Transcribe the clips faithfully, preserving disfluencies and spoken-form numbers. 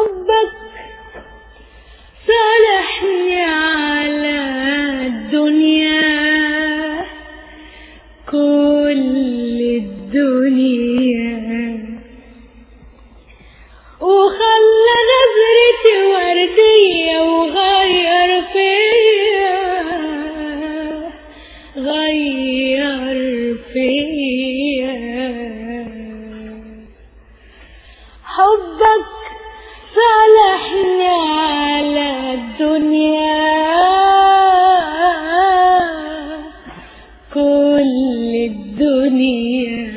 حبك صالحني على الدنيا، كل الدنيا، وخلى نظرتي وردية وغير فيا، غير فيا. حبك صالحني على الدنيا، كل الدنيا،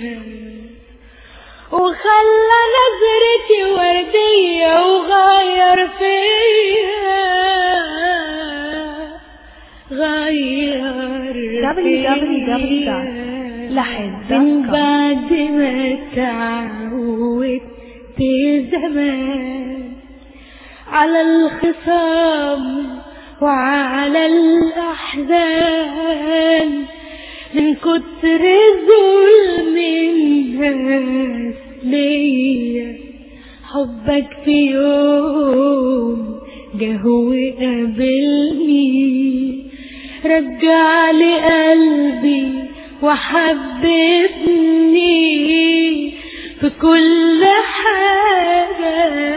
وخلى نظرتي وردية وغير فيا، غير فيا. من بعد ما تعودت زمان على الخصام وعلى الأحزان، من كتر ظلم الناس ليا، حبك في يوم جه وقابلني، رجع لي قلبي وحببني في كل حاجة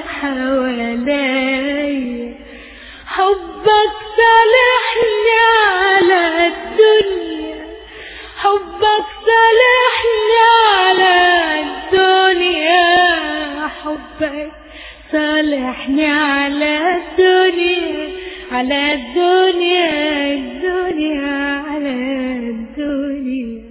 حواليا. حبك صالحني على الدنيا، حبك صالحني على الدنيا، حبك صالحني على الدنيا، على الدنيا، الدنيا على الدنيا.